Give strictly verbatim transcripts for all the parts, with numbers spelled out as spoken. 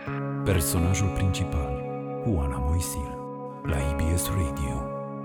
Personajul principal, Oana Moisil, la I B S Radio.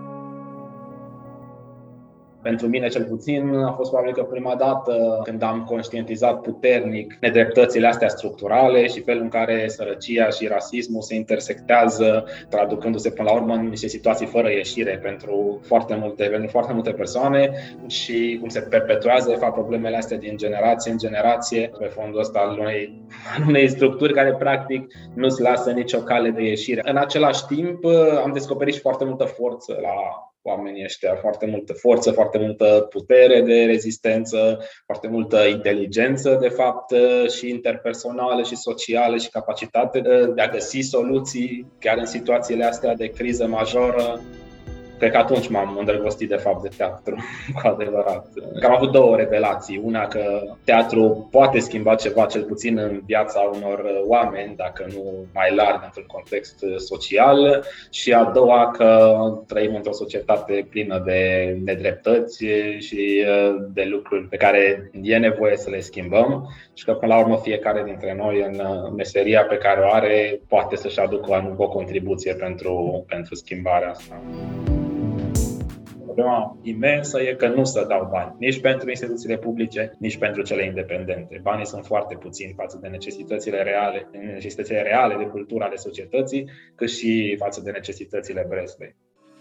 Pentru mine, cel puțin, a fost probabil că prima dată când am conștientizat puternic nedreptățile astea structurale și felul în care sărăcia și rasismul se intersectează, traducându-se până la urmă în niște situații fără ieșire pentru foarte multe, pentru foarte multe persoane și cum se perpetuează, de fapt, problemele astea din generație în generație pe fondul ăsta al unei, al unei structuri care, practic, nu-ți lasă nicio cale de ieșire. În același timp, am descoperit și foarte multă forță la oamenii ăștia, foarte multă forță, foarte multă putere de rezistență, foarte multă inteligență, de fapt, și interpersonală și socială și capacitate de a găsi soluții chiar în situațiile astea de criză majoră. Cred că atunci m-am îndrăgostit de fapt de teatru, cu adevărat. Că am avut două revelații. Una că teatru poate schimba ceva, cel puțin în viața unor oameni, dacă nu mai larg într-un context social. Și a doua că trăim într-o societate plină de nedreptăți și de lucruri pe care e nevoie să le schimbăm. Și că până la urmă fiecare dintre noi în meseria pe care o are poate să-și aducă o contribuție pentru, pentru schimbarea asta. Problema imensă e că nu se dau bani, nici pentru instituțiile publice, nici pentru cele independente. Banii sunt foarte puțini față de necesitățile reale, necesitățile reale de cultură ale societății, cât și față de necesitățile Breslei.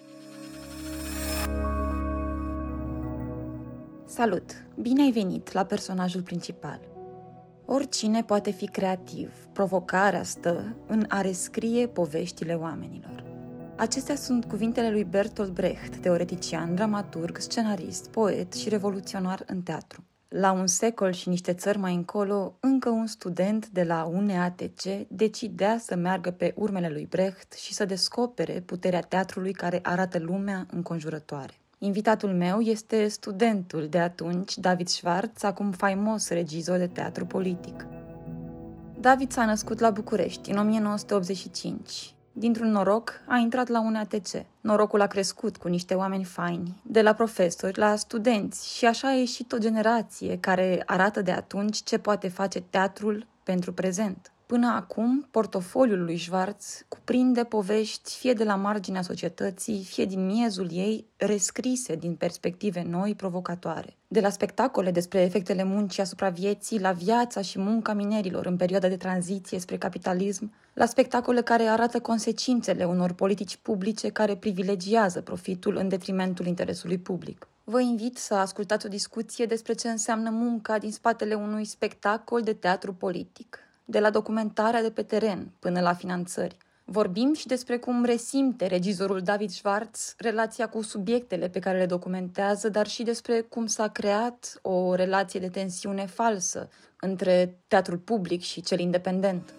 Salut! Bine ai venit la personajul principal. Oricine poate fi creativ. Provocarea stă în a rescrie poveștile oamenilor. Acestea sunt cuvintele lui Bertolt Brecht, teoretician, dramaturg, scenarist, poet și revoluționar în teatru. La un secol și niște țări mai încolo, încă un student de la U N A T C decidea să meargă pe urmele lui Brecht și să descopere puterea teatrului care arată lumea înconjurătoare. Invitatul meu este studentul de atunci, David Schwartz, acum faimos regizor de teatru politic. David s-a născut la București în o mie nouă sute optzeci și cinci. Dintr-un noroc, a intrat la U N A T C. Norocul a crescut cu niște oameni faini, de la profesori la studenți, și așa a ieșit o generație care arată de atunci ce poate face teatrul pentru prezent. Până acum, portofoliul lui Schwartz cuprinde povești fie de la marginea societății, fie din miezul ei, rescrise din perspective noi, provocatoare. De la spectacole despre efectele muncii asupra vieții, la viața și munca minerilor în perioada de tranziție spre capitalism, la spectacole care arată consecințele unor politici publice care privilegiază profitul în detrimentul interesului public. Vă invit să ascultați o discuție despre ce înseamnă munca din spatele unui spectacol de teatru politic, de la documentarea de pe teren până la finanțări. Vorbim și despre cum resimte regizorul David Schwartz relația cu subiectele pe care le documentează, dar și despre cum s-a creat o relație de tensiune falsă între teatrul public și cel independent.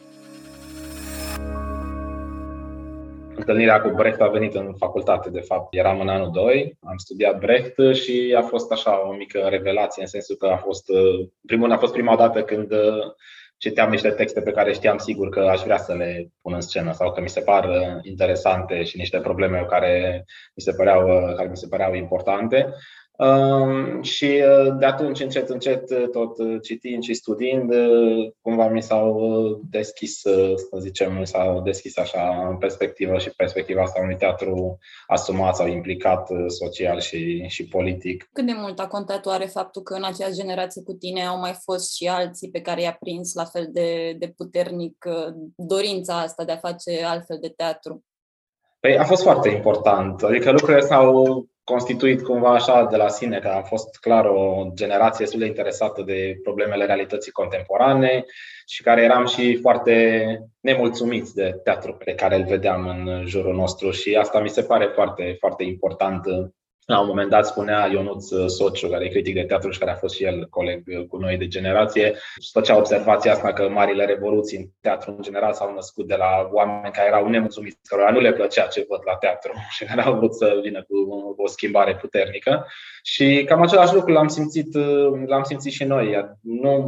Întâlnirea cu Brecht a venit în facultate, de fapt. Eram în anul doi, am studiat Brecht și a fost așa o mică revelație, în sensul că a fost, primul, a fost prima dată când citeam niște texte pe care știam sigur că aș vrea să le pun în scenă sau că mi se par interesante și niște probleme care mi se păreau, care mi se păreau importante. Um, și de atunci, încet, încet, tot citind și studiind, cumva mi s-au deschis, să zicem, mi s-au deschis așa în perspectivă și perspectiva asta unui teatru asumat sau implicat social și, și politic. Cât de mult a contat oare faptul că în aceeași generație cu tine au mai fost și alții pe care i-a prins la fel de, de puternic dorința asta de a face altfel de teatru? Păi a fost foarte important, adică lucrurile s-au constituit cumva așa de la sine, că a fost clar o generație destul de interesată de problemele realității contemporane și care eram și foarte nemulțumiți de teatru pe care îl vedeam în jurul nostru și asta mi se pare foarte, foarte important. La un moment dat spunea Ionuț Sociu, care e critic de teatru și care a fost și el coleg cu noi de generație, și făcea observația asta că marile revoluții în teatru în general s-au născut de la oameni care erau nemulțumiți, cărora nu le plăcea ce văd la teatru și care au vrut să vină cu o schimbare puternică. Și cam același lucru l-am simțit, l-am simțit și noi. Nu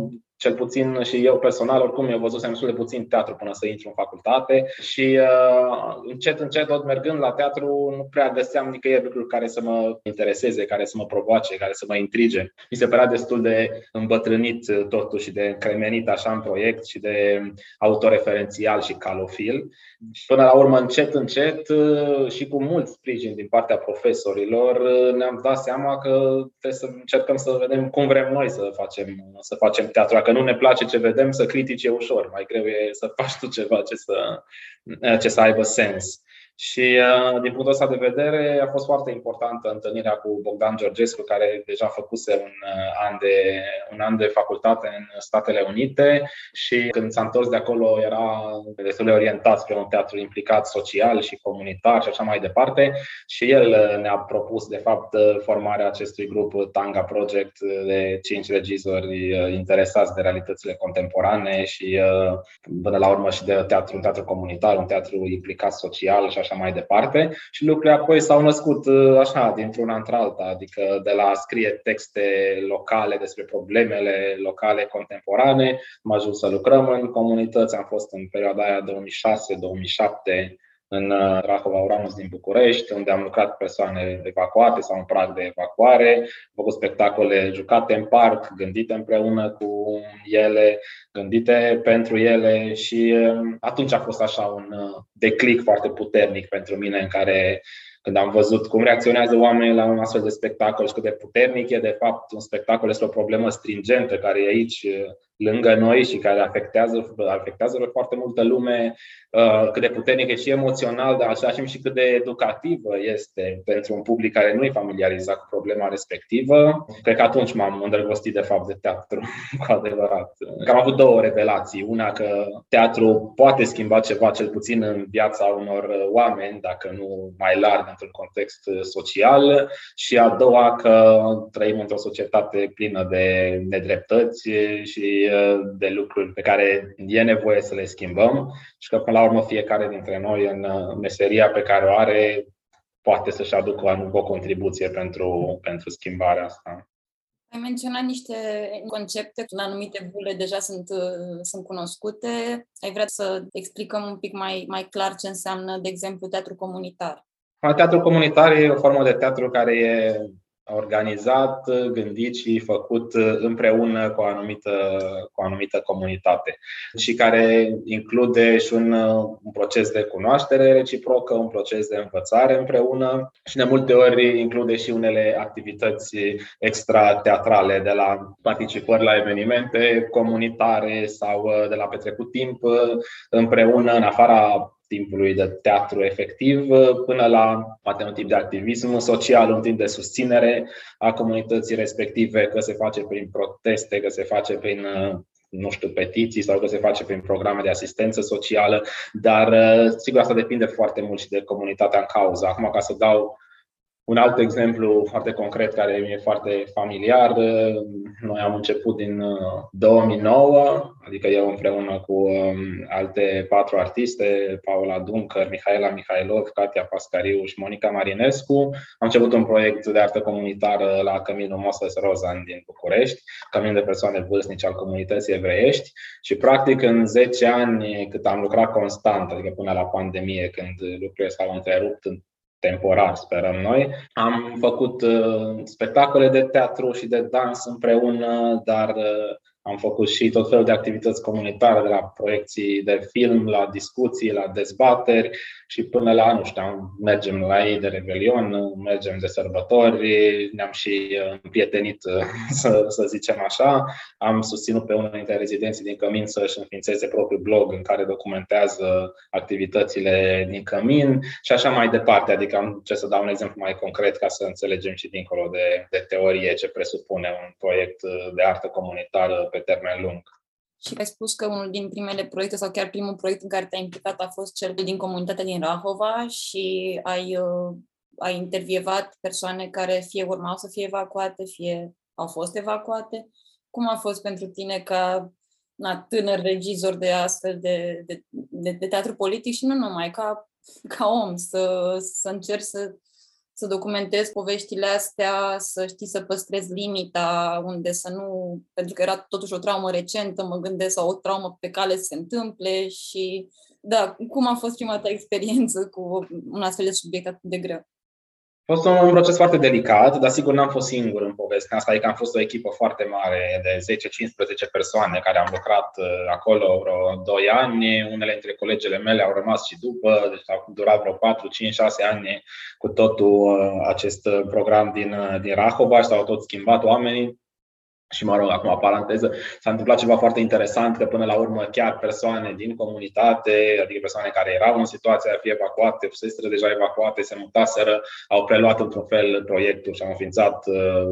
cel puțin și eu personal, oricum eu văzusem destul de puțin teatru până să intru în facultate și uh, încet, încet, tot mergând la teatru, nu prea găseam nicăieri lucruri care să mă intereseze, care să mă provoace, care să mă intrige. Mi se părea destul de îmbătrânit totuși, de încremenit așa în proiect și de autoreferențial și calofil. Și până la urmă, încet, încet și cu mult sprijin din partea profesorilor, ne-am dat seama că trebuie să încercăm să vedem cum vrem noi să facem, să facem teatru. Dacă nu ne place ce vedem, să critici e ușor. Mai greu e să faci tu ceva ce să, ce să aibă sens. Și din punctul ăsta de vedere a fost foarte importantă întâlnirea cu Bogdan Georgescu, care deja făcuse un an de, un an de facultate în Statele Unite și când s-a întors de acolo era destul de orientat spre un teatru implicat social și comunitar și așa mai departe. Și el ne-a propus de fapt formarea acestui grup Tanga Project de cinci regizori interesați de realitățile contemporane și până la urmă și de teatru, un teatru comunitar, un teatru implicat social și așa mai departe. Și lucrurile apoi s-au născut așa, dintr-una într-alta, adică de la a scrie texte locale despre problemele locale contemporane, am ajuns să lucrăm în comunități, am fost în perioada aia două mii șase două mii șapte în Rahova Uranus din București, unde am lucrat cu persoane evacuate sau în prag de evacuare, am făcut spectacole jucate în parc, gândite împreună cu ele, gândite pentru ele și atunci a fost așa un declic foarte puternic pentru mine în care când am văzut cum reacționează oamenii la un astfel de spectacol și cât de puternic e de fapt un spectacol despre o problemă stringentă care e aici lângă noi și care afectează, afectează pe foarte multă lume, cât de puternic e și emoțional, dar același timp și cât de educativă este pentru un public care nu e familiarizat cu problema respectivă. Cred că atunci m-am îndrăgostit de fapt de teatru, cu adevărat. Că am avut două revelații. Una că teatru poate schimba ceva, cel puțin în viața unor oameni, dacă nu mai larg, într-un context social, și a doua că trăim într-o societate plină de nedreptăți și de lucruri pe care e nevoie să le schimbăm și că până la urmă fiecare dintre noi în meseria pe care o are poate să-și aducă o contribuție pentru, pentru schimbarea asta. Ai menționat niște concepte, în anumite bule deja sunt, sunt cunoscute. Ai vrea să explicăm un pic mai, mai clar ce înseamnă, de exemplu, teatru comunitar? Teatrul comunitar e o formă de teatru care e organizat, gândit și făcut împreună cu o anumită, cu o anumită comunitate și care include și un, un proces de cunoaștere reciprocă, un proces de învățare împreună și de multe ori include și unele activități extra-teatrale, de la participări la evenimente comunitare sau de la petrecut timp împreună în afara timpului de teatru efectiv, până la poate un tip de activism social, un tip de susținere a comunității respective, că se face prin proteste, că se face prin, nu știu, petiții sau că se face prin programe de asistență socială, dar sigur asta depinde foarte mult și de comunitatea în cauză. Acum, ca să dau un alt exemplu foarte concret care mi-e foarte familiar, noi am început din două mii nouă, adică eu împreună cu alte patru artiste, Paula Duncker, Mihaela Mihailov, Katia Pascariu și Monica Marinescu. Am început un proiect de artă comunitară la Căminul Moses Rozan din București, cămin de persoane vârstnice al comunității evreiești și practic în zece ani cât am lucrat constant, adică până la pandemie, când lucrurile s-au întrerupt temporar, sperăm noi. Am făcut uh, spectacole de teatru și de dans împreună, dar uh, am făcut și tot felul de activități comunitare, de la proiecții de film, la discuții, la dezbateri și până la, nu știu, mergem la ei de Revelion, mergem de sărbători, ne-am și împrietenit, să, să zicem așa. Am susținut pe unul dintre rezidenții din Cămin să-și înființeze propriul blog în care documentează activitățile din Cămin și așa mai departe. Adică am ce să dau un exemplu mai concret ca să înțelegem și dincolo de, de teorie ce presupune un proiect de artă comunitară pe termen lung. Și ai spus că unul din primele proiecte sau chiar primul proiect în care te-ai implicat a fost cel din comunitatea din Rahova și ai, uh, ai intervievat persoane care fie urmau să fie evacuate, fie au fost evacuate. Cum a fost pentru tine ca na, tânăr regizor de astfel de, de, de, de teatru politic și nu numai, ca, ca om, să, să încerci să, să documentez poveștile astea, să știi să păstrezi limita, unde să nu, pentru că era totuși o traumă recentă, mă gândesc, sau o traumă pe cale să se întâmple și, da, cum a fost prima ta experiență cu un astfel de subiect atât de greu? A fost un proces foarte delicat, dar sigur n-am fost singur în povestea asta, adică am fost o echipă foarte mare de zece cincisprezece persoane care am lucrat acolo vreo doi ani, unele dintre colegele mele au rămas și după, deci a durat vreo patru, cinci, șase ani cu totul acest program din, din Rahova și s-au tot schimbat oamenii. Și mă rog, acum paranteză, s-a întâmplat ceva foarte interesant, că până la urmă chiar persoane din comunitate, adică persoane care erau în situația de a fi evacuate, fuseseră deja evacuate, se mutaseră, au preluat într-un fel proiectul și au înființat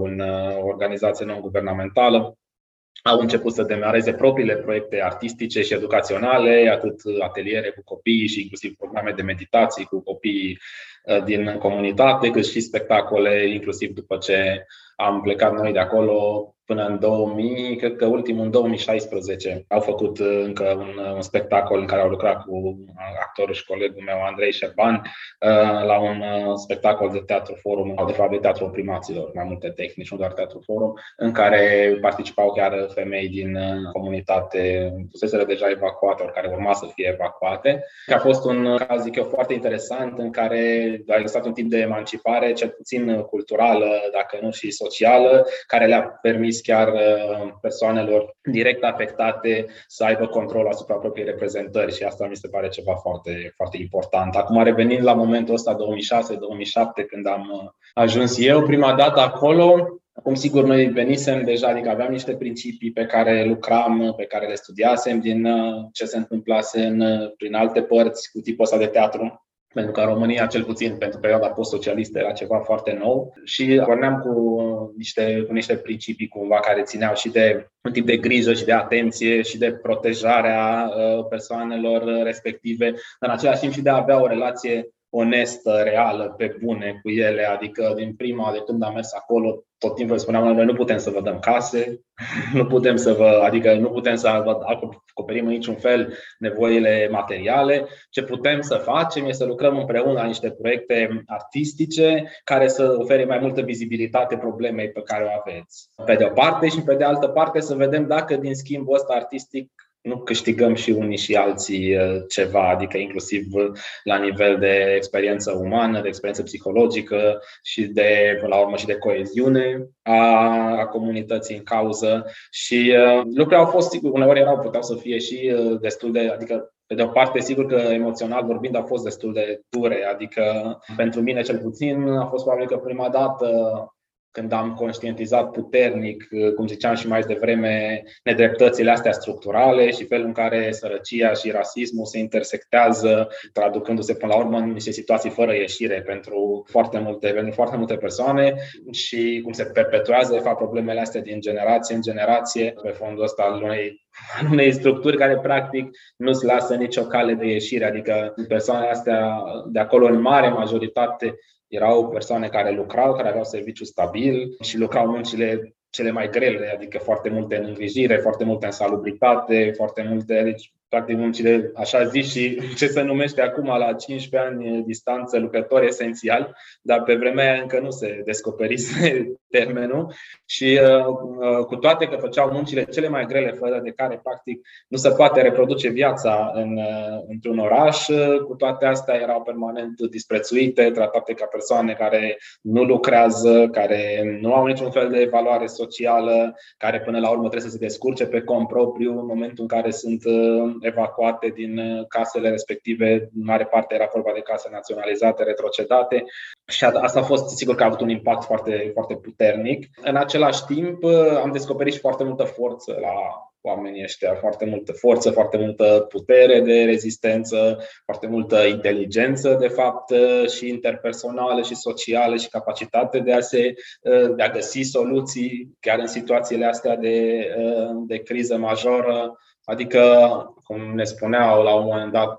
o organizație non-guvernamentală. Au început să demareze propriile proiecte artistice și educaționale, atât ateliere cu copiii și inclusiv programe de meditații cu copiii din comunitate, cât și spectacole, inclusiv după ce am plecat noi de acolo până în două mii, cred că ultimul în două mii șaisprezece. Au făcut încă un, un spectacol în care au lucrat cu actorul și colegul meu, Andrei Șerban, la un spectacol de teatru forum, sau de fapt de teatru primaților, mai multe tehnici, nu doar teatru forum, în care participau chiar femei din comunitate, fuseseră deja evacuate, ori care urma să fie evacuate. A fost un caz, zic eu, foarte interesant, în care a existat un tip de emancipare, cel puțin culturală, dacă nu și socială, care le-a permis chiar persoanelor direct afectate să aibă control asupra propriei reprezentări și asta mi se pare ceva foarte, foarte important. Acum, revenind la momentul ăsta, două mii șase două mii șapte, când am ajuns eu prima dată acolo, acum sigur noi venisem deja, adică aveam niște principii pe care lucram, pe care le studiasem din ce se întâmplase în, prin alte părți cu tipul ăsta de teatru. Pentru că în România, cel puțin pentru perioada post-socialistă, era ceva foarte nou și porneam cu niște, cu niște principii cumva care țineau și de un tip de grijă și de atenție și de protejarea persoanelor respective, dar în același timp și de a avea o relație onestă, reală, pe bune cu ele, adică din prima, de când am mers acolo, tot timpul spuneam, noi nu putem să vă dăm case, nu putem să vă, adică nu putem să vă acoperim în niciun fel nevoile materiale. Ce putem să facem este să lucrăm împreună la niște proiecte artistice care să ofere mai multă vizibilitate problemei pe care o aveți. Pe de o parte și pe de altă parte să vedem dacă din schimbul ăsta artistic nu câștigăm și unii și alții ceva, adică inclusiv la nivel de experiență umană, de experiență psihologică și de, până la urmă, și de coeziune a, a comunității în cauză. Și uh, lucrurile au fost, sigur, uneori erau, puteau să fie și uh, destul de, adică pe de o parte, sigur că emoțional vorbind au fost destul de dure, adică pentru mine cel puțin a fost probabil că prima dată când am conștientizat puternic, cum ziceam și mai devreme, nedreptățile astea structurale și felul în care sărăcia și rasismul se intersectează, traducându-se până la urmă în niște situații fără ieșire pentru foarte multe, pentru foarte multe persoane și cum se perpetuează, de fapt, problemele astea din generație în generație pe fondul ăsta al unei, al unei structuri care practic nu-ți lasă nicio cale de ieșire, adică persoanele astea de acolo în mare majoritate erau persoane care lucrau, care aveau serviciu stabil și lucrau muncile cele mai grele, adică foarte multe în îngrijire, foarte multe în salubritate, foarte multe, deci practic muncile, așa zis și ce se numește acum la cincisprezece ani distanță lucrători esențiali, dar pe vremea aia încă nu se descoperise termenul și uh, cu toate că făceau muncile cele mai grele, fără de care practic nu se poate reproduce viața în, uh, într-un oraș, cu toate astea erau permanent disprețuite, tratate ca persoane care nu lucrează, care nu au niciun fel de valoare socială, care până la urmă trebuie să se descurce pe cont propriu în momentul în care sunt uh, evacuate din casele respective. În mare parte era vorba de case naționalizate, retrocedate și asta a fost, sigur că a avut un impact foarte, foarte puternic. În același timp am descoperit și foarte multă forță la oamenii ăștia, foarte multă forță, foarte multă putere de rezistență, foarte multă inteligență, de fapt, și interpersonală și socială și capacitate de a, se, de a găsi soluții chiar în situațiile astea de, de criză majoră. Adică, cum ne spuneau la un moment dat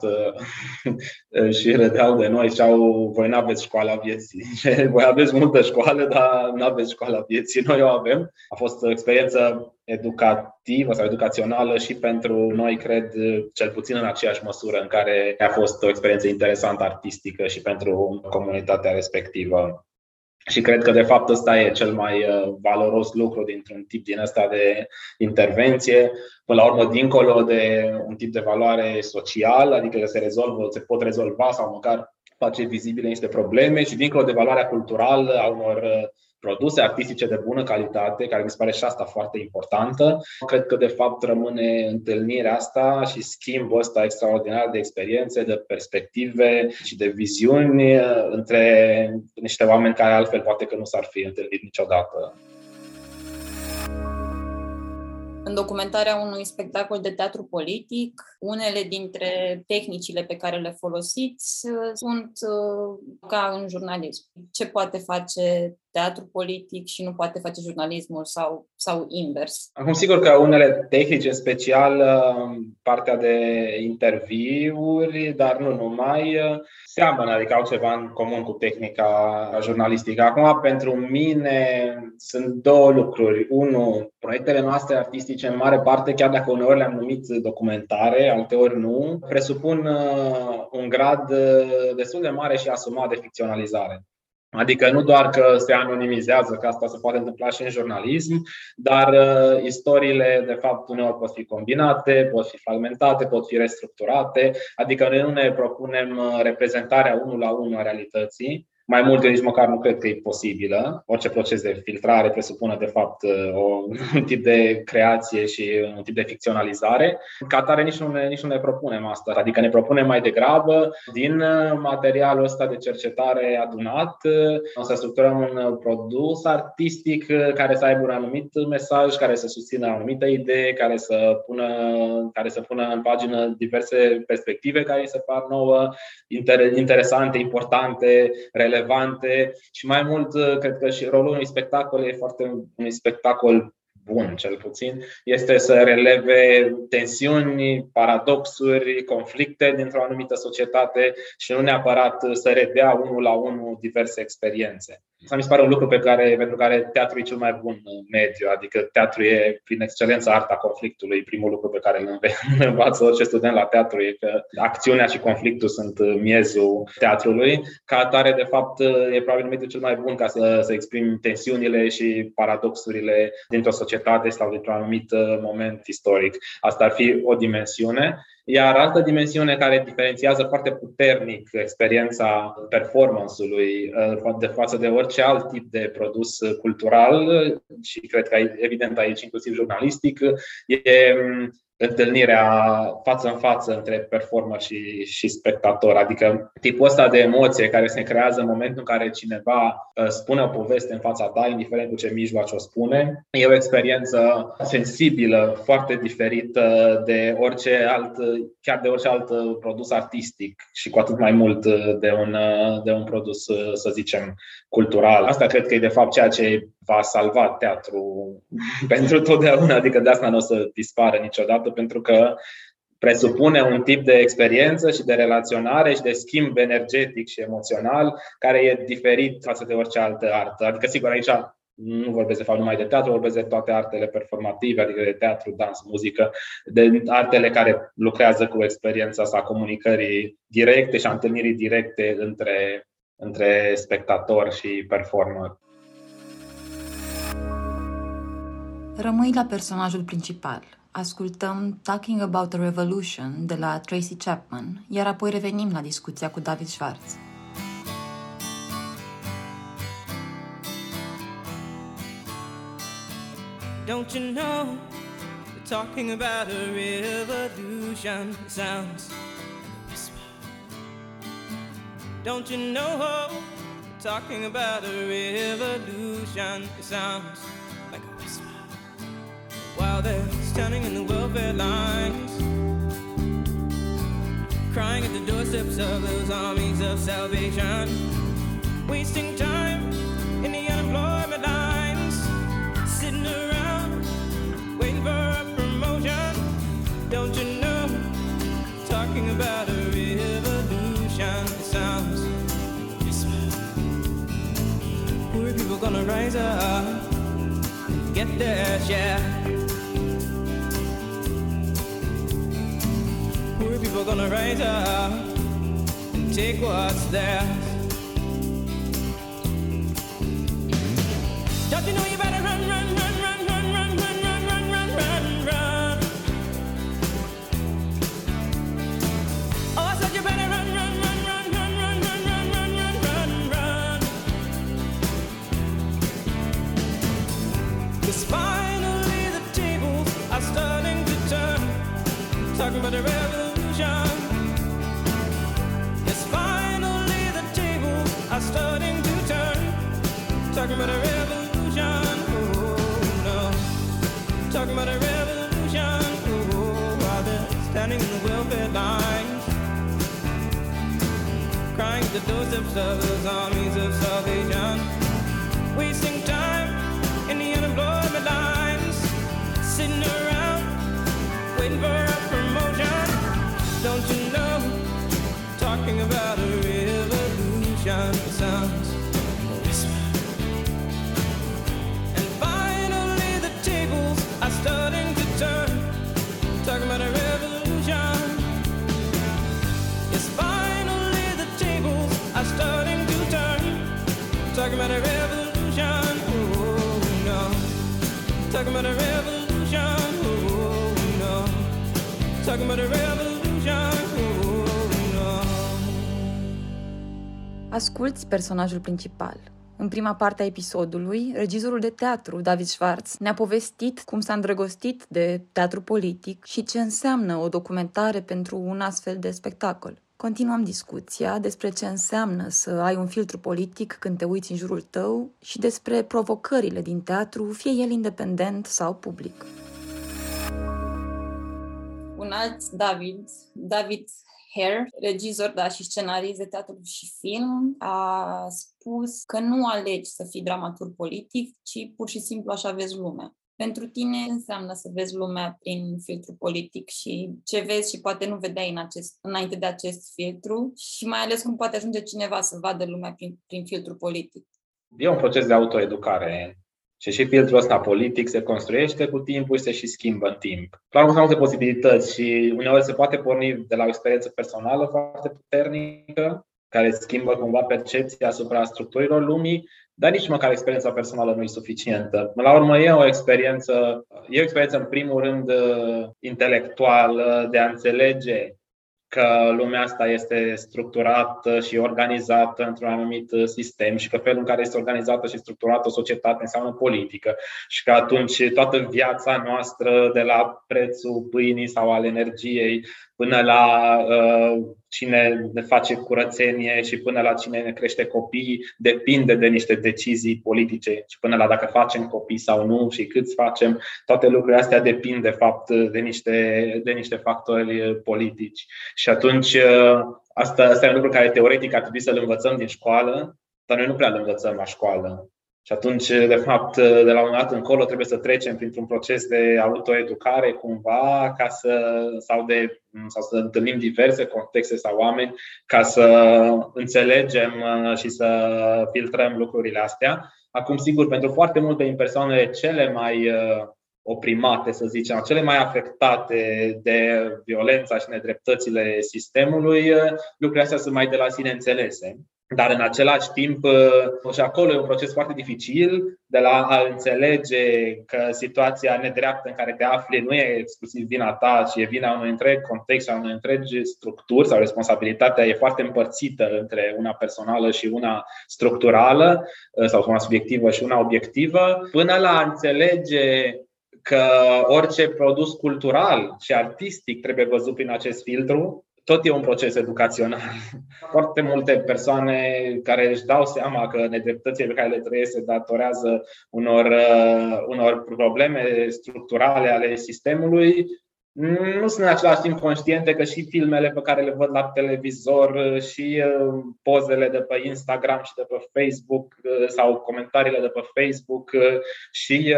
și râdeau de noi, ziceau, voi nu aveți școala vieții. Voi aveți multă școală, dar nu aveți școala vieții. Noi o avem. A fost o experiență educativă sau educațională și pentru noi, cred, cel puțin în aceeași măsură în care a fost o experiență interesantă artistică și pentru comunitatea respectivă. Și cred că de fapt ăsta e cel mai valoros lucru dintr-un tip din ăsta de intervenție. Până la urmă, dincolo de un tip de valoare social, adică că se rezolvă, se pot rezolva sau măcar face vizibile niște probleme, și dincolo de valoarea culturală a unor produse artistice de bună calitate, care mi se pare și asta foarte importantă. Cred că de fapt rămâne întâlnirea asta și schimbul ăsta extraordinar de experiențe, de perspective și de viziuni între niște oameni care altfel poate că nu s-ar fi întâlnit niciodată. În documentarea unui spectacol de teatru politic, unele dintre tehnicile pe care le folosiți sunt ca în jurnalism. Ce poate face teatru politic și nu poate face jurnalismul sau, sau invers? Acum, sigur că unele tehnici, în special partea de interviuri, dar nu numai, seamănă, adică au ceva în comun cu tehnica jurnalistică. Acum, pentru mine, sunt două lucruri. Unu, proiectele noastre artistice, în mare parte, chiar dacă uneori le-am numit documentare, alteori nu, presupun un grad destul de mare și asumat de ficționalizare. Adică nu doar că se anonimizează, că asta se poate întâmpla și în jurnalism, dar uh, istoriile, de fapt, uneori pot fi combinate, pot fi fragmentate, pot fi restructurate. Adică noi nu ne propunem reprezentarea unul la unul a realității. Mai mult, eu nici măcar nu cred că e posibilă. Orice proces de filtrare presupune, de fapt, o, un tip de creație și un tip de ficționalizare. Ca atare, nici nu, ne, nici nu ne propunem asta. Adică ne propunem mai degrabă, din materialul ăsta de cercetare adunat, să structurăm un produs artistic care să aibă un anumit mesaj, care să susțină o anumită idee, care să pună, care să pună în pagină diverse perspective care îi se par nouă, interesante, importante, relevante. Și mai mult, cred că și rolul unui spectacol e foarte unui spectacol bun, cel puțin, este să releve tensiuni, paradoxuri, conflicte dintr-o anumită societate și nu neapărat să redea unul la unul diverse experiențe. Asta mi se pare un lucru pe care, pentru care teatru e cel mai bun mediu, adică teatru e prin excelență arta conflictului. Primul lucru pe care îl învață orice student la teatru e că acțiunea și conflictul sunt miezul teatrului. Ca atare, de fapt, e probabil mediul cel mai bun ca să, să exprimi tensiunile și paradoxurile dintr-o societate sau dintr-un anumit moment istoric. Asta ar fi o dimensiune. Iar altă dimensiune care diferențiază foarte puternic experiența performance-ului de față de orice alt tip de produs cultural, și cred că evident aici inclusiv jurnalistic, e întâlnirea față în față între performer și, și spectator. Adică tipul ăsta de emoție care se creează în momentul în care cineva spune o poveste în fața ta, indiferent cu ce mijloace o spune, e o experiență sensibilă, foarte diferită de orice alt, chiar de orice alt produs artistic și cu atât mai mult de un, de un produs, să zicem, cultural. Asta cred că e de fapt ceea ce va salva teatru pentru totdeauna, adică de asta nu o să dispară niciodată, pentru că presupune un tip de experiență și de relaționare și de schimb energetic și emoțional care e diferit față de orice altă artă. Adică, sigur, aici nu vorbesc de fapt numai de teatru, vorbesc de toate artele performative, adică de teatru, dans, muzică, de artele care lucrează cu experiența asta a comunicării directe și a întâlnirii directe între, între spectator și performer. Rămâi la personajul principal. Ascultăm Talking About a Revolution de la Tracy Chapman, iar apoi revenim la discuția cu David Schwartz. Don't you know, we're talking about a revolution, it sounds like a whisper. Don't you know, we're talking about a revolution, it sounds like a whisper. While they're standing in the welfare lines, crying at the doorsteps of those armies of salvation, wasting time in the unemployment lines, sitting around waiting for a promotion. Don't you know, talking about a revolution, it sounds like a whisper. Poor people gonna rise up, get their share. Poor people gonna rise up and take what's theirs. Don't you know you better run, run, run, run, run, run, run, run, run, run, run, run. Oh, I said you better run, run, run, run, run, run, run, run, run, run, run, run. 'Cause finally the tables are starting to turn. Talking about a revolution. Yes, finally the tables are starting to turn. Talking about a revolution. Oh no. Talking about a revolution. Oh, while they're standing in the welfare lines, crying at the doorsteps of those armies of salvation, wasting time in the unemployment lines, sitting around waiting for a promotion. Don't you know, talking about a revolution sounds a whisper. And finally the tables are starting to turn. Talking about a revolution. Yes, finally the tables are starting to turn. Talking about a revolution. Oh no. Talking about a revolution. Oh no. Talking about a revolution. Oh no. Asculți personajul principal. În prima parte a episodului, regizorul de teatru, David Schwartz, ne-a povestit cum s-a îndrăgostit de teatru politic și ce înseamnă o documentare pentru un astfel de spectacol. Continuăm discuția despre ce înseamnă să ai un filtru politic când te uiți în jurul tău și despre provocările din teatru, fie el independent sau public. Un alt David, David Hare, regizor, dar și scenarist de teatru și film, a spus că nu alegi să fii dramaturg politic, ci pur și simplu așa vezi lumea. Pentru tine înseamnă să vezi lumea prin filtru politic și ce vezi și poate nu vedeai în acest, înainte de acest filtru și mai ales cum poate ajunge cineva să vadă lumea prin, prin filtru politic. E un proces de autoeducare și și filtrul ăsta politic se construiește cu timpul și se și schimbă în timp. Clar, sunt multe posibilități și uneori se poate porni de la o experiență personală foarte puternică, care schimbă cumva percepția asupra structurilor lumii, dar nici măcar experiența personală nu e suficientă. La urmă e o experiență, e o experiență în primul rând intelectuală, de a înțelege că lumea asta este structurată și organizată într-un anumit sistem și că felul în care este organizată și structurată o societate înseamnă politică și că atunci toată viața noastră, de la prețul pâinii sau al energiei până la uh, cine ne face curățenie și până la cine ne crește copii, depinde de niște decizii politice și până la dacă facem copii sau nu și câți facem, toate lucrurile astea depind de fapt de niște, de niște factori politici. Și atunci asta, asta e un lucru care teoretic ar trebui să-l învățăm din școală, dar noi nu prea îl învățăm la școală. Și atunci, de fapt, de la un dat încolo trebuie să trecem printr-un proces de autoeducare cumva, ca să, sau, de, sau să întâlnim diverse contexte sau oameni ca să înțelegem și să filtrăm lucrurile astea. Acum, sigur, pentru foarte multe din persoanele cele mai oprimate, să zicem, cele mai afectate de violența și nedreptățile sistemului, lucrurile astea sunt mai de la sine înțelese. Dar în același timp, și acolo e un proces foarte dificil de la a înțelege că situația nedreaptă în care te afli nu e exclusiv vina ta, ci e vina unui întreg context și a unei întregi structuri sau responsabilitatea e foarte împărțită între una personală și una structurală sau una subiectivă și una obiectivă, până la a înțelege că orice produs cultural și artistic trebuie văzut prin acest filtru. Tot e un proces educațional. Foarte multe persoane care își dau seama că nedreptățile pe care le trăiesc se datorează unor, unor probleme structurale ale sistemului, nu sunt în același timp conștiente că și filmele pe care le văd la televizor și pozele de pe Instagram și de pe Facebook sau comentariile de pe Facebook și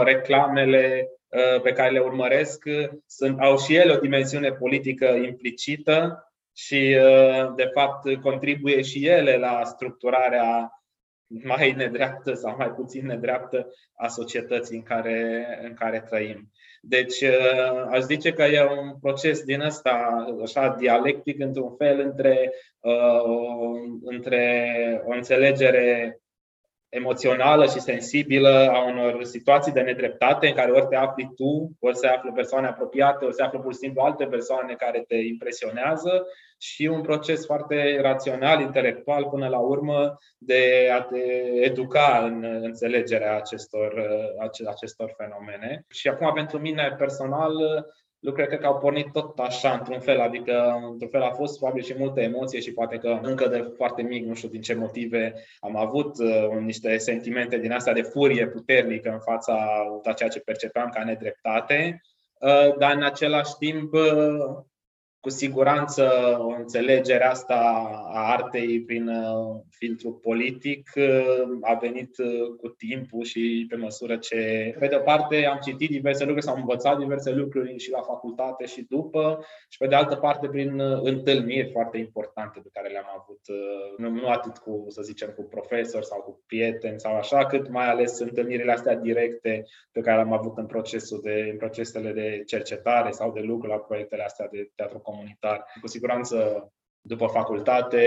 reclamele pe care le urmăresc sunt, au și ele o dimensiune politică implicită și de fapt contribuie și ele la structurarea mai nedreaptă sau mai puțin nedreaptă a societății în care, în care trăim. Deci aș zice că e un proces din ăsta așa dialectic într-un fel între, uh, între o înțelegere emoțională și sensibilă a unor situații de nedreptate în care ori te afli tu, ori se află persoane apropiate, ori se află pur și simplu alte persoane care te impresionează și un proces foarte rațional, intelectual până la urmă de a te educa în înțelegerea acestor, acestor fenomene. Și acum pentru mine personal lucrurile cred că au pornit tot așa, într-un fel, adică într-un fel a fost probabil și multă emoție și poate că încă de foarte mic, nu știu din ce motive, am avut uh, niște sentimente din astea de furie puternică în fața a ceea ce percepeam ca nedreptate, uh, dar în același timp uh, cu siguranță o înțelegere asta a artei prin filtru politic a venit cu timpul și pe măsură ce, pe de o parte, am citit diverse lucruri, s-au învățat diverse lucruri și la facultate și după, și pe de altă parte prin întâlniri foarte importante pe care le-am avut, nu, nu atât cu, să zicem, cu profesori sau cu prieteni sau așa, cât mai ales întâlnirile astea directe pe care le-am avut în procesul de, în procesele de cercetare sau de lucru la proiectele astea de teatru comunitar. Cu siguranță, după facultate,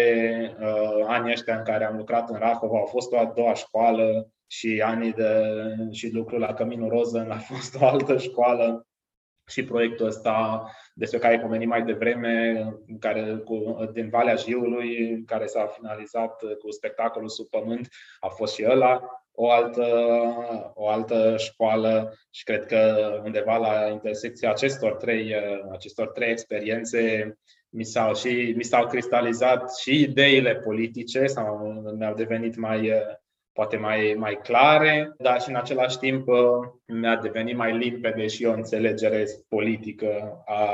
anii ăștia în care am lucrat în Rahova au fost o a doua școală și anii de și lucrul la Căminul Rozân a fost o altă școală. Și proiectul ăsta despre care ai pomenit mai devreme, care, cu, din Valea Jiului, care s-a finalizat cu spectacolul Sub Pământ, a fost și ăla o altă, o altă școală și cred că undeva la intersecția acestor trei, acestor trei experiențe mi s-au, și, mi s-au cristalizat și ideile politice sau mi-au devenit mai, poate mai, mai clare, dar și în același timp mi-a devenit mai limpede și o înțelegere politică a,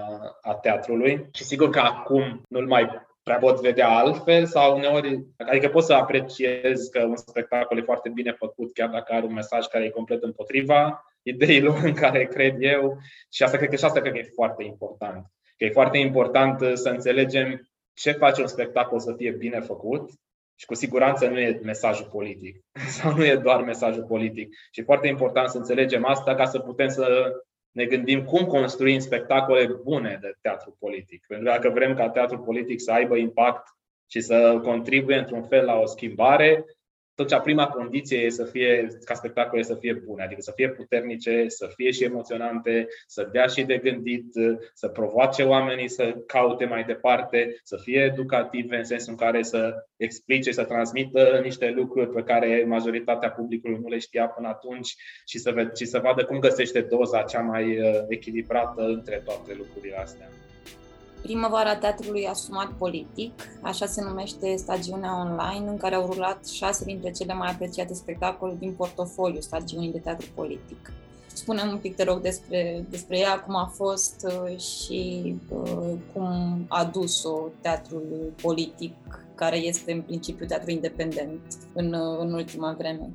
a teatrului. Și sigur că acum nu-l mai prea pot vedea altfel sau uneori, adică pot să apreciez că un spectacol e foarte bine făcut chiar dacă are un mesaj care e complet împotriva ideilor în care cred eu și asta cred că și asta cred că e foarte important. Că e foarte important să înțelegem ce face un spectacol să fie bine făcut și cu siguranță nu e mesajul politic sau nu e doar mesajul politic. Și e foarte important să înțelegem asta ca să putem să ne gândim cum construim spectacole bune de teatru politic. Pentru că dacă vrem ca teatru politic să aibă impact și să contribuie într-un fel la o schimbare, atunci prima condiție e să fie, ca spectacolele să fie bune, adică să fie puternice, să fie și emoționante, să dea și de gândit, să provoace oamenii să caute mai departe, să fie educative în sensul în care să explice, să transmită niște lucruri pe care majoritatea publicului nu le știa până atunci și să, ved- și să vadă cum găsește doza cea mai echilibrată între toate lucrurile astea. Primăvara Teatrului Asumat Politic, așa se numește stagiunea online în care au rulat șase dintre cele mai apreciate spectacole din portofoliu stagiunii de teatru politic. Spune-mi un pic, te rog, despre, despre ea, cum a fost și uh, cum a dus-o teatrul politic, care este în principiu teatru independent în, în ultima vreme.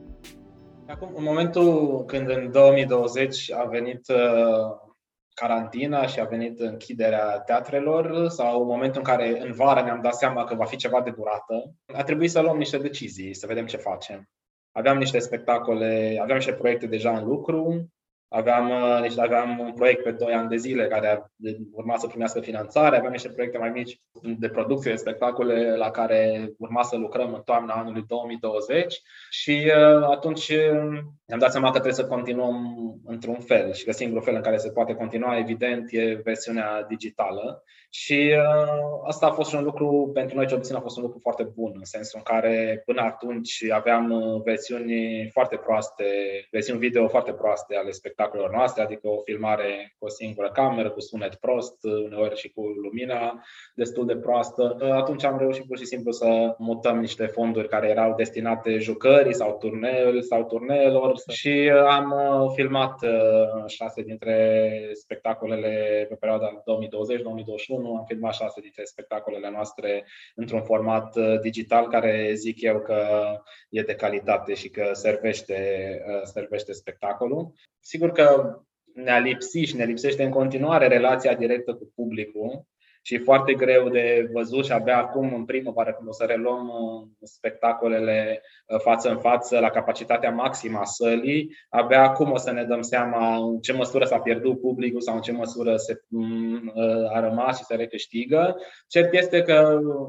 Acum, în momentul când în două mii douăzeci a venit uh... carantina și a venit închiderea teatrelor sau în momentul în care în vară ne-am dat seama că va fi ceva de durată, a trebuit să luăm niște decizii, să vedem ce facem. Aveam niște spectacole, aveam niște proiecte deja în lucru, aveam, aveam un proiect pe doi ani de zile care urma să primească finanțare, aveam niște proiecte mai mici de producție de spectacole la care urma să lucrăm în toamna anului două mii douăzeci și atunci ne-am dat seama că trebuie să continuăm într-un fel și că singurul fel în care se poate continua, evident, e versiunea digitală și asta a fost și un lucru, pentru noi cel puțin a fost un lucru foarte bun, în sensul în care până atunci aveam versiuni foarte proaste, versiuni video foarte proaste ale spectacolelor noastre, adică o filmare cu o singură cameră, cu sunet prost, uneori și cu lumina destul de proastă. Atunci am reușit pur și simplu să mutăm niște fonduri care erau destinate jucării sau turneelor sau turneelor și am filmat șase dintre spectacolele pe perioada două mii douăzeci două mii douăzeci și unu, am filmat șase dintre spectacolele noastre într-un format digital care zic eu că e de calitate și că servește, servește spectacolul. Sigur că ne-a lipsit și ne lipsește în continuare relația directă cu publicul și e foarte greu de văzut și abia acum, în primăvară, când o să reluăm spectacolele față în față la capacitatea maximă a sălii, abia acum o să ne dăm seama în ce măsură s-a pierdut publicul sau în ce măsură se, a rămas și se recâștigă. Cert este că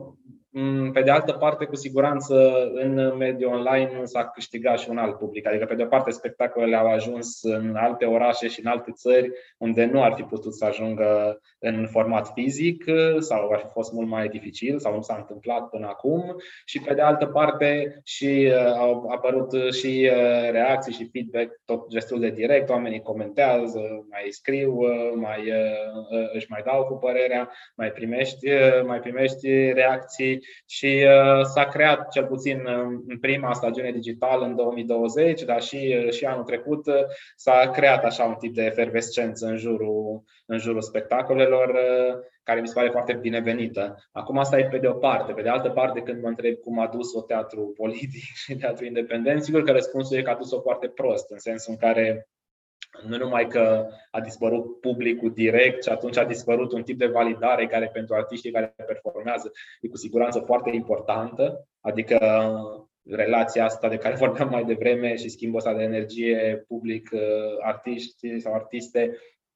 Pe de altă parte, cu siguranță, în mediul online s-a câștigat și un alt public. Adică, pe de o parte, spectacolele au ajuns în alte orașe și în alte țări unde nu ar fi putut să ajungă în format fizic sau ar fi fost mult mai dificil sau nu s-a întâmplat până acum. Și, pe de altă parte, și au apărut și reacții și feedback tot destul de direct. Oamenii comentează, mai scriu, mai, își mai dau cu părerea, mai primești, mai primești reacții. Și uh, s-a creat, cel puțin în prima stagiune digitală în două mii douăzeci, dar și, și anul trecut, uh, s-a creat așa un tip de efervescență în jurul, în jurul spectacolelor, uh, care mi se pare foarte binevenită. Acum asta e pe de o parte. Pe de altă parte, când mă întreb cum a dus-o teatru politic și teatru independent, sigur că răspunsul e că a dus-o foarte prost, în sensul în care nu numai că a dispărut publicul direct și atunci a dispărut un tip de validare care pentru artiștii care performează e cu siguranță foarte importantă, adică relația asta de care vorbeam mai devreme și schimbul ăsta de energie public-artiști sau artiste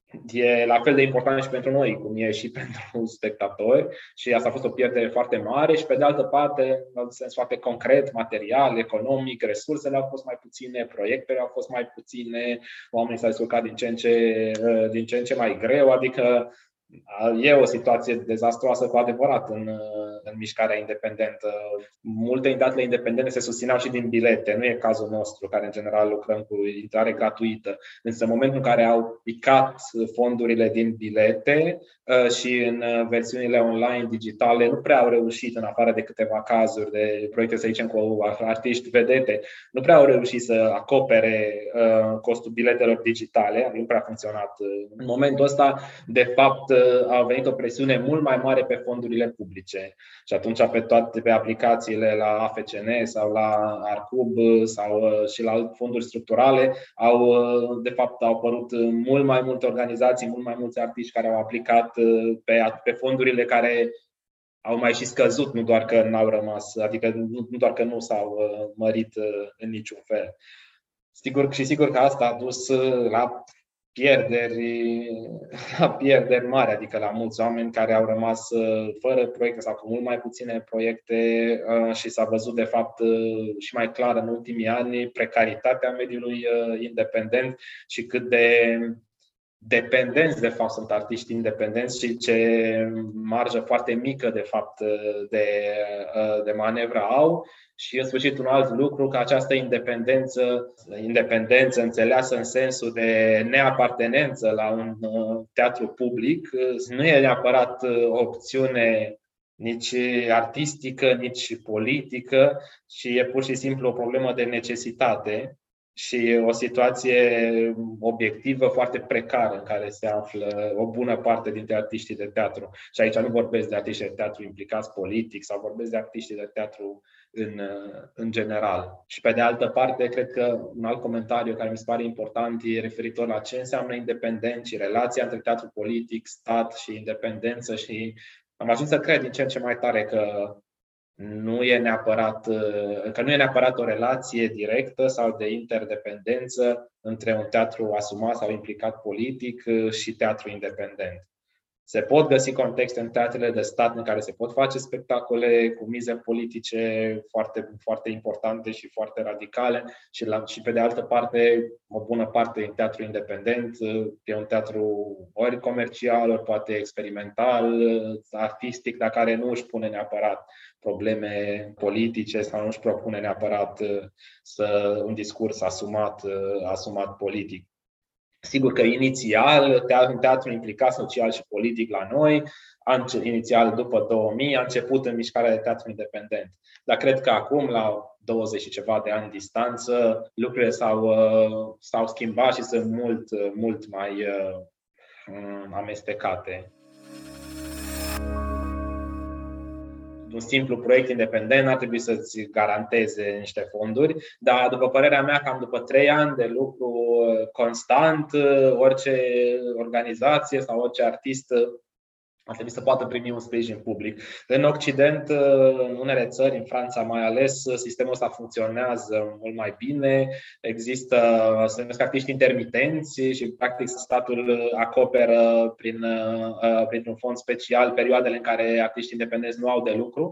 e la fel de important și pentru noi, cum e și pentru spectatori, și asta a fost o pierdere foarte mare. Și pe de altă parte, în sens foarte concret, material, economic, resursele au fost mai puține, proiectele au fost mai puține, oamenii s-au descurcat din ce în ce, din ce în ce mai greu, adică e o situație dezastruoasă cu adevărat în, în mișcarea independentă. Multe teatrele independente se susțineau și din bilete, nu e cazul nostru, care în general lucrăm cu intrare gratuită. Însă în momentul în care au picat fondurile din bilete și în versiunile online digitale nu prea au reușit, în afară de câteva cazuri de proiecte, să zicem, cu artiști vedete, nu prea au reușit să acopere costul biletelor digitale, nu prea a funcționat. În momentul ăsta, de fapt, a venit o presiune mult mai mare pe fondurile publice. Și atunci pe toate pe aplicațiile la A F C N sau la Arcub sau și la alte fonduri structurale au de fapt au apărut mult mai multe organizații, mult mai mulți artiști care au aplicat pe, pe fondurile care au mai și scăzut, nu doar că n-au rămas, adică nu, nu doar că nu s-au mărit în niciun fel. Sigur și sigur că asta a dus la pierderi, la pierderi mari, adică la mulți oameni care au rămas fără proiecte sau cu mult mai puține proiecte și s-a văzut de fapt și mai clar în ultimii ani precaritatea mediului independent și cât de dependenți de fapt sunt artiști independenți și ce marjă foarte mică de fapt de, de manevră au. Și în sfârșit un alt lucru, că această independență, independență înțeleasă în sensul de neapartenență la un teatru public, nu e neapărat o opțiune nici artistică, nici politică, ci e pur și simplu o problemă de necesitate și o situație obiectivă foarte precară în care se află o bună parte dintre artiștii de teatru. Și aici nu vorbesc de artiștii de teatru implicați politic sau vorbesc de artiștii de teatru în, în general. Și pe de altă parte, cred că un alt comentariu care mi se pare important e referitor la ce înseamnă independent și relația între teatru politic, stat și independență, și am ajuns să cred din ce în ce mai tare că nu e neapărat, că nu e neapărat o relație directă sau de interdependență între un teatru asumat sau implicat politic și teatru independent. Se pot găsi contexte în teatrele de stat în care se pot face spectacole cu mize politice foarte, foarte importante și foarte radicale și, la, și pe de altă parte o bună parte din teatru independent e un teatru ori comercial, ori poate experimental, artistic, dar care nu își pune neapărat probleme politice sau nu își propune neapărat să, un discurs asumat, asumat politic. Sigur că inițial, teatru, teatru implicat social și politic la noi, inițial după două mii, a început în mișcarea de teatru independent. Dar cred că acum, la douăzeci și ceva de ani distanță, lucrurile s-au, s-au schimbat și sunt mult, mult mai amestecate. Un simplu proiect independent ar trebui să-ți garanteze niște fonduri, dar după părerea mea, cam după trei ani de lucru constant, orice organizație sau orice artist ar trebui să poată primi un sprijin public. În Occident, în unele țări, în Franța mai ales, sistemul ăsta funcționează mult mai bine. Există, se numesc artiști intermitenți și practic statul acoperă prin, printr-un fond special perioadele în care artiștii independenți nu au de lucru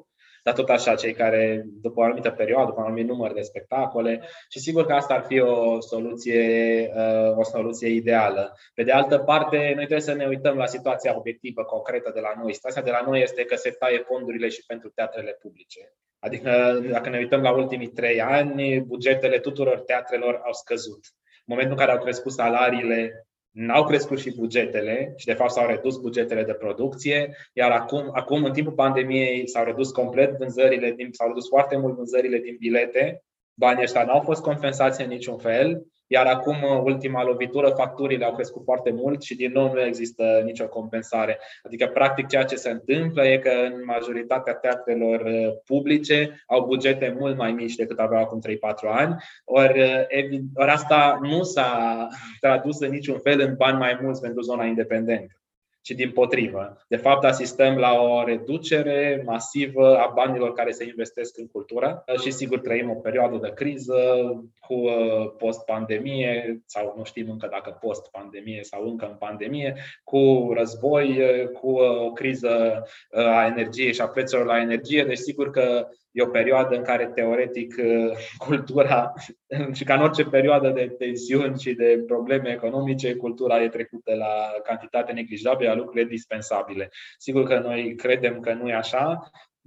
dar tot așa cei care, după o anumită perioadă, după un anumit număr de spectacole, și sigur că asta ar fi o soluție, o soluție ideală. Pe de altă parte, noi trebuie să ne uităm la situația obiectivă, concretă de la noi. Situația de la noi este că se taie fondurile și pentru teatrele publice. Adică, dacă ne uităm la ultimii trei ani, bugetele tuturor teatrelor au scăzut. În momentul în care au crescut salariile, n-au crescut și bugetele și de fapt s-au redus bugetele de producție, iar acum, acum în timpul pandemiei s-au redus complet vânzările, din, s-au redus foarte mult vânzările din bilete, banii ăștia n-au fost compensați în niciun fel, iar acum, ultima lovitură, facturile au crescut foarte mult și din nou nu există nicio compensare. Adică, practic, ceea ce se întâmplă e că în majoritatea teatrelor publice au bugete mult mai mici decât aveau acum trei patru ani, ori, ori asta nu s-a tradus în niciun fel în bani mai mulți pentru zona independentă, ci dimpotrivă. De fapt, asistăm la o reducere masivă a banilor care se investesc în cultură și sigur trăim o perioadă de criză cu post-pandemie, sau nu știm încă dacă post-pandemie sau încă în pandemie, cu război, cu o criză a energiei și a prețurilor la energie. Deci sigur că e o perioadă în care, teoretic, cultura, și ca în orice perioadă de tensiuni și de probleme economice, cultura e trecută la cantitate neglijabilă, a lucrurilor dispensabile. Sigur că noi credem că nu e așa.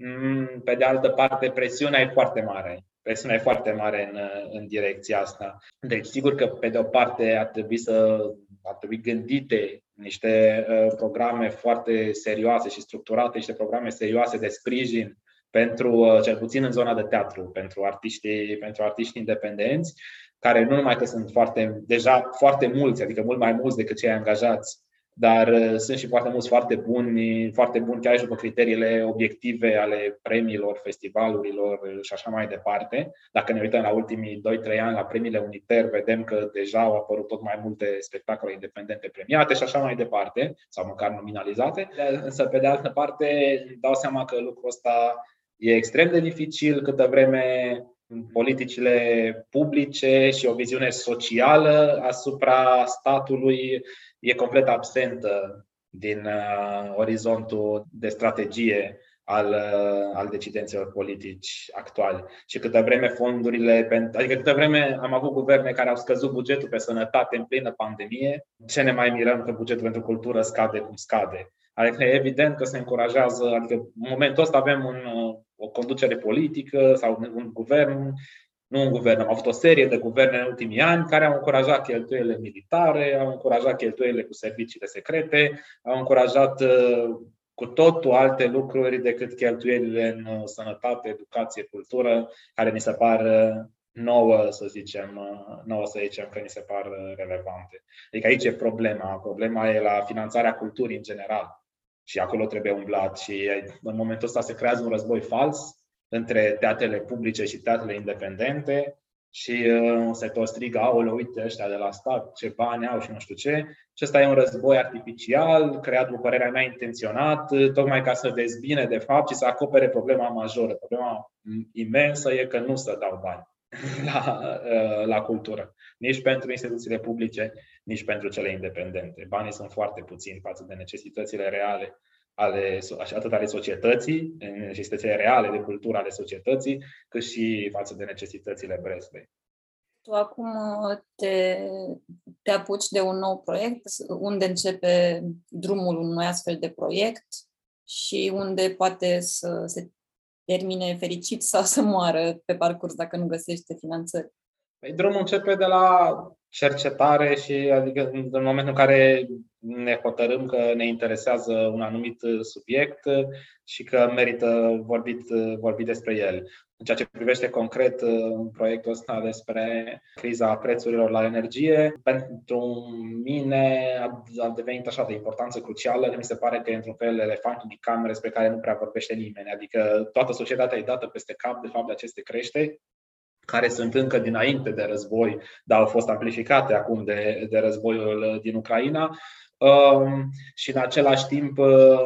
Pe de altă parte, presiunea e foarte mare. Presiunea e foarte mare în, în direcția asta. Deci, sigur că, pe de o parte, ar trebui să ar trebui gândite niște uh, programe foarte serioase și structurate, niște programe serioase de sprijin pentru, cel puțin în zona de teatru, pentru artiștii, pentru artiștii independenți, care nu numai că sunt foarte, deja foarte mulți, adică mult mai mulți decât cei angajați, dar sunt și foarte mulți foarte buni, foarte buni chiar și după criteriile obiective ale premiilor, festivalurilor și așa mai departe. Dacă ne uităm la ultimii doi trei ani la premiile Uniter, vedem că deja au apărut tot mai multe spectacole independente premiate și așa mai departe, sau măcar nominalizate. Însă, pe de altă parte, îmi dau seama că lucrul ăsta e extrem de dificil câtă vreme politicile publice și o viziune socială asupra statului e complet absentă din uh, orizontul de strategie al, uh, al decidenților politici actuali. Și câtă vreme fondurile, adică câtă vreme am avut guverne care au scăzut bugetul pe sănătate în plină pandemie, ce ne mai mirăm că bugetul pentru cultură scade cum scade. Adică e evident că se încurajează, adică în momentul ăsta avem un, o conducere politică sau un guvern, nu un guvern, am avut o serie de guverne în ultimii ani care au încurajat cheltuielile militare, au încurajat cheltuielile cu serviciile secrete, au încurajat cu totul alte lucruri decât cheltuielile în sănătate, educație, cultură, care ni se par nouă, să zicem, nouă să zicem că ni se par relevante. Adică aici e problema. Problema e la finanțarea culturii în general. Și acolo trebuie umblat. Și în momentul ăsta se creează un război fals între teatrele publice și teatrele independente și uh, se tot strigă, aoleu, uite ăștia de la stat, ce bani au și nu știu ce. Și ăsta e un război artificial, creat, după părerea mea, intenționat, tocmai ca să dezbine, de fapt, și să acopere problema majoră. Problema imensă e că nu se dau bani la, uh, la cultură. Nici pentru instituțiile publice, nici pentru cele independente. Banii sunt foarte puțini față de necesitățile reale ale, atât ale societății, necesitățile reale de cultură ale societății, cât și față de necesitățile Breslei. Tu acum te, te apuci de un nou proiect, unde începe drumul unui astfel de proiect și unde poate să se termine fericit sau să moară pe parcurs dacă nu găsește finanțări. Păi, drumul începe de la cercetare și adică în momentul în care ne hotărâm că ne interesează un anumit subiect și că merită vorbit, vorbit despre el. În ceea ce privește concret proiectul ăsta despre criza prețurilor la energie, pentru mine a devenit așa de importanță crucială, mi se pare că e într-un fel elefantul din cameră despre care nu prea vorbește nimeni. Adică toată societatea e dată peste cap de fapt de aceste creșteri, care sunt încă dinainte de război, dar au fost amplificate acum de, de războiul din Ucraina. Um, și în același timp uh,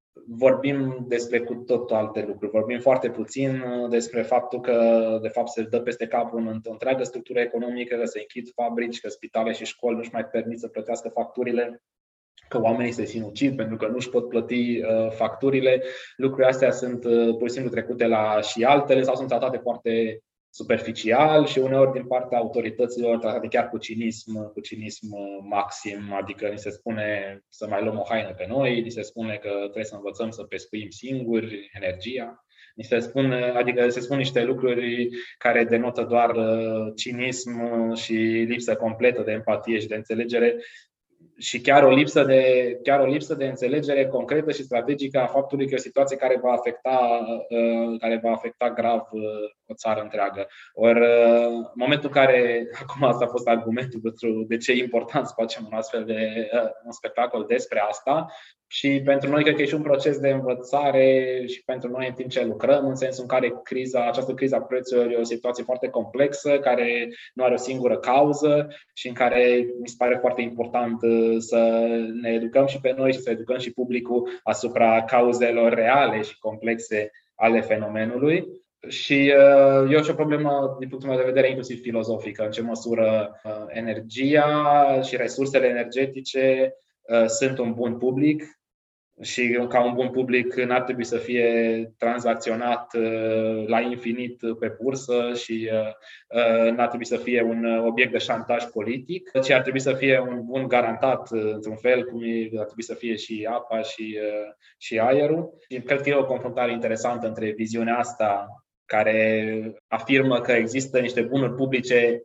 vorbim despre cu tot alte lucruri. Vorbim foarte puțin despre faptul că de fapt se dă peste cap o întreagă structură economică, că se închid fabrici, că spitale și școli nu-și mai permit să plătească facturile, că oamenii se sinucid pentru că nu își pot plăti uh, facturile. Lucrurile astea sunt uh, pur și simplu trecute la și altele sau sunt tratate foarte superficial și uneori din partea autorităților tratate chiar cu cinism, cu cinism maxim, adică ni se spune să mai luăm o haină pe noi, ni se spune că trebuie să învățăm să pescuim singuri energia, ni se spune, adică se spun niște lucruri care denotă doar cinism și lipsă completă de empatie și de înțelegere. Și chiar o lipsă de, chiar o lipsă de înțelegere concretă și strategică a faptului că e o situație care va afecta, care va afecta grav o țară întreagă. Ori în momentul în care, acum asta a fost argumentul pentru de ce e important să facem un astfel de un spectacol despre asta, și pentru noi cred că e și un proces de învățare și pentru noi în timp ce lucrăm, în sensul în care criza, această criză a prețurilor e o situație foarte complexă, care nu are o singură cauză și în care mi se pare foarte important să ne educăm și pe noi și să educăm și publicul asupra cauzelor reale și complexe ale fenomenului. Și uh, e și o problemă din punctul meu de vedere inclusiv filozofică, în ce măsură uh, energia și resursele energetice uh, sunt un bun public și ca un bun public n-ar trebui să fie tranzacționat uh, la infinit pe bursă și uh, n-ar trebui să fie un obiect de șantaj politic, ci ar trebui să fie un bun garantat uh, într-un fel, cum ar trebui să fie și apa și, uh, și aerul. Și cred că e o confruntare interesantă între viziunea asta care afirmă că există niște bunuri publice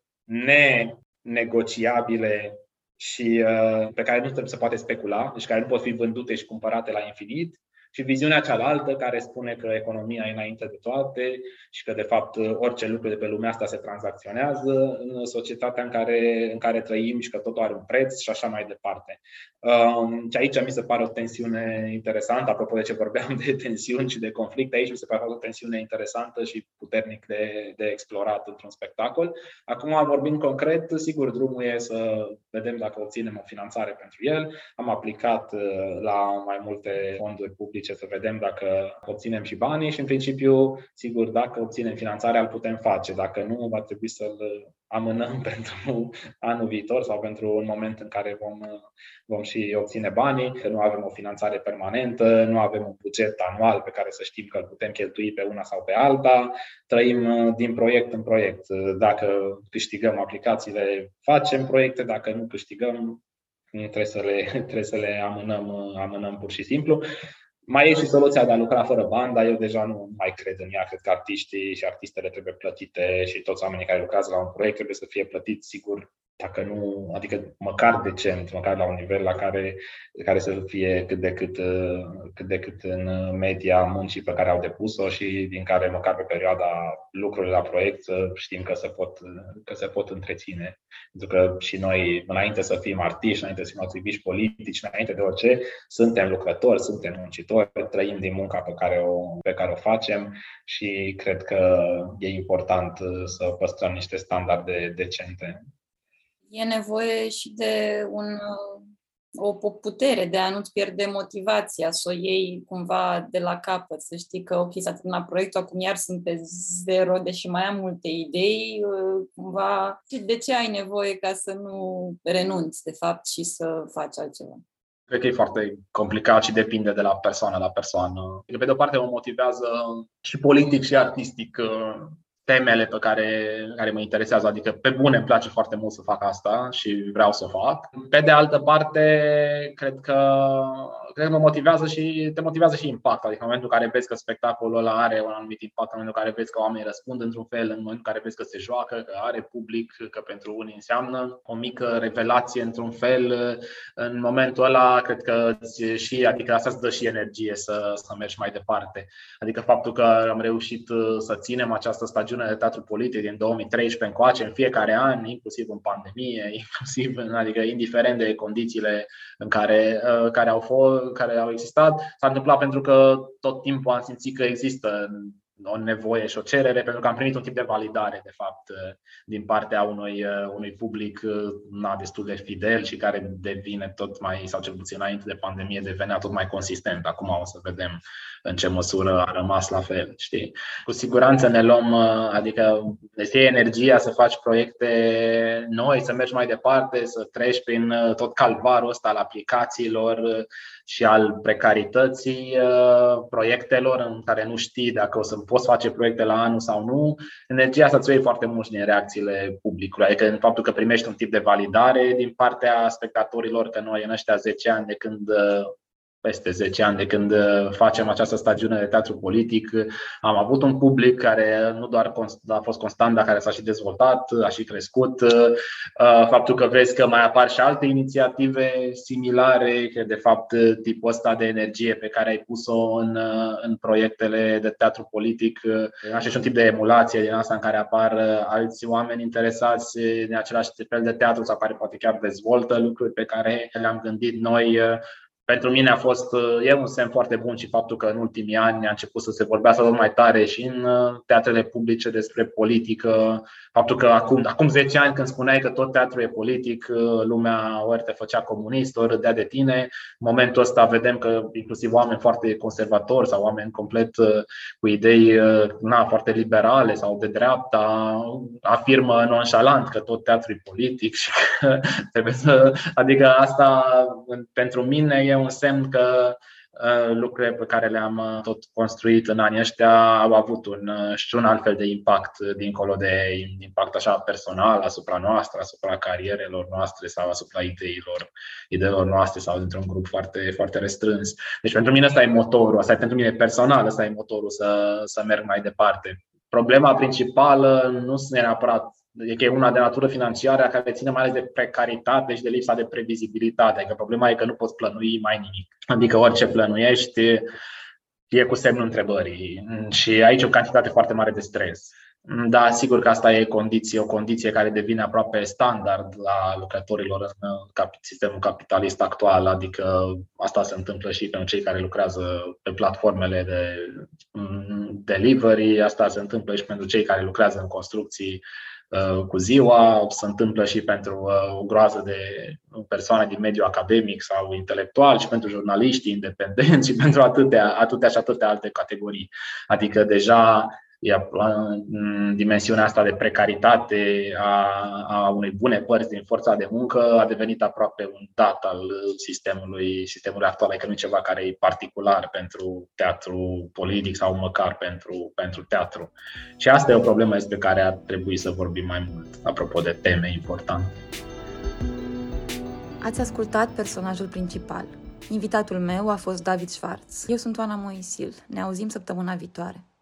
nenegociabile și uh, pe care nu trebuie să poate specula, deci care nu pot fi vândute și cumpărate la infinit, și viziunea cealaltă care spune că economia e înainte de toate și că de fapt orice lucru de pe lumea asta se tranzacționează în societatea în care, în care trăim și că totul are un preț și așa mai departe. Um, și aici mi se pare o tensiune interesantă, apropo de ce vorbeam de tensiuni și de conflicte, aici mi se pare o tensiune interesantă și puternic de, de explorat într-un spectacol. Acum, vorbind concret, sigur, drumul e să vedem dacă obținem o finanțare pentru el. Am aplicat la mai multe fonduri publice să vedem dacă obținem și banii și, în principiu, sigur, dacă obținem finanțarea, îl putem face. Dacă nu, va trebui să-l amânăm pentru anul viitor sau pentru un moment în care vom, vom și obține banii, că nu avem o finanțare permanentă, nu avem un buget anual pe care să știm că îl putem cheltui pe una sau pe alta, trăim din proiect în proiect. Dacă câștigăm aplicațiile, facem proiecte, dacă nu câștigăm, trebuie să le, trebuie să le amânăm, amânăm pur și simplu. Mai e și soluția de a lucra fără bani, dar eu deja nu mai cred în ea. Cred că artiștii și artistele trebuie plătite și toți oamenii care lucrează la un proiect trebuie să fie plătiți, sigur, dacă nu, adică măcar decent, măcar la un nivel la care, care să fie cât de cât, cât de cât în media muncii pe care au depus-o și din care măcar pe perioada lucrurilor la proiect știm că se pot, că se pot întreține. Pentru că și noi, înainte să fim artiști, înainte să fim activiști politici, înainte de orice, suntem lucrători, suntem muncitori, trăim din munca pe care o, pe care o facem și cred că e important să păstrăm niște standarde decente. E nevoie și de un, o putere de a nu-ți pierde motivația, să o iei cumva de la capăt, să știi că ok, s-a terminat proiectul, acum iar sunt pe zero, deși mai am multe idei, cumva. De ce ai nevoie ca să nu renunți, de fapt, și să faci altceva? Cred că e foarte complicat și depinde de la persoană la persoană. Pe de o parte mă motivează și politic și artistic temele pe care, care mă interesează, adică pe bune îmi place foarte mult să fac asta și vreau să o fac. Pe de altă parte, cred că, cred că mă motivează și te motivează și impact, adică în momentul în care vezi că spectacolul ăla are un anumit impact, în momentul în care vezi că oamenii răspund într-un fel, în momentul în care vezi că se joacă, că are public, că pentru unii înseamnă o mică revelație într-un fel, în momentul ăla cred că și, adică asta îți dă și energie să, să mergi mai departe. Adică faptul că am reușit să ținem această stagiune de teatru politic din două mii treisprezece încoace, în fiecare an, inclusiv în pandemie, inclusiv, adică indiferent de condițiile în care, care, au, fost, care au existat, s-a întâmplat pentru că tot timpul am simțit că există o nevoie și o cerere, pentru că am primit un tip de validare, de fapt, din partea unui, unui public na, destul de fidel și care devine tot mai, sau cel puțin înainte de pandemie, devenea tot mai consistent. Acum o să vedem în ce măsură a rămas la fel, știi? Cu siguranță ne luăm, adică ne fie energia să faci proiecte noi, să mergi mai departe, să treci prin tot calvarul ăsta al aplicațiilor și al precarității proiectelor în care nu știi dacă o să poți face proiecte la anul sau nu. Energia asta ți-o iei foarte mult din reacțiile publicului, adică în faptul că primești un tip de validare din partea spectatorilor, că noi în ăștia zece ani de când peste zece ani de când facem această stagiune de teatru politic, am avut un public care nu doar a fost constant, dar care s-a și dezvoltat, a și crescut. Faptul că vezi că mai apar și alte inițiative similare, că de fapt tipul ăsta de energie pe care ai pus-o în, în proiectele de teatru politic, așa și un tip de emulație din asta în care apar alți oameni interesați în același fel de teatru sau care poate chiar dezvoltă lucruri pe care le-am gândit noi. Pentru mine a fost, e un semn foarte bun și faptul că în ultimii ani a început să se vorbească tot mai tare și în teatrele publice despre politică. Faptul că acum, acum zece ani când spuneai că tot teatrul e politic, lumea ori te făcea comunist, ori râdea de tine. În momentul ăsta vedem că inclusiv oameni foarte conservatori sau oameni complet cu idei na, foarte liberale sau de dreapta afirmă nonșalant că tot teatrul e politic și că trebuie să, adică asta pentru mine e un semn că uh, lucrurile pe care le-am tot construit în anii ăștia au avut un, și un alt fel de impact, dincolo de impact așa personal asupra noastră, asupra carierelor noastre sau asupra ideilor, ideilor noastre sau dintr-un grup foarte, foarte restrâns. Deci pentru mine ăsta e motorul, asta e pentru mine personal, ăsta e motorul să, să merg mai departe. Problema principală nu sunt neapărat, e că e una de natură financiară care ține mai ales de precaritate și de lipsa de previzibilitate. Adică problema e că nu poți plănui mai nimic. Adică orice plănuiești e cu semnul întrebării. Și aici e o cantitate foarte mare de stres. Da, sigur că asta e condiție, o condiție care devine aproape standard la lucrătorilor în sistemul capitalist actual, adică asta se întâmplă și pentru cei care lucrează pe platformele de delivery, asta se întâmplă și pentru cei care lucrează în construcții cu ziua, se întâmplă și pentru o groază de persoane din mediul academic sau intelectual și pentru jurnaliștii independenți și pentru atâtea, atâtea și atâtea alte categorii. Adică deja dimensiunea asta de precaritate a, a unei bune părți din forța de muncă a devenit aproape un dat al sistemului, sistemului actual, adică nu e ceva care e particular pentru teatru politic sau măcar pentru, pentru teatru. Și asta e o problemă despre care ar trebui să vorbim mai mult, apropo de teme importante. Ați ascultat personajul principal. Invitatul meu a fost David Schwarz. Eu sunt Oana Moisil. Ne auzim săptămâna viitoare.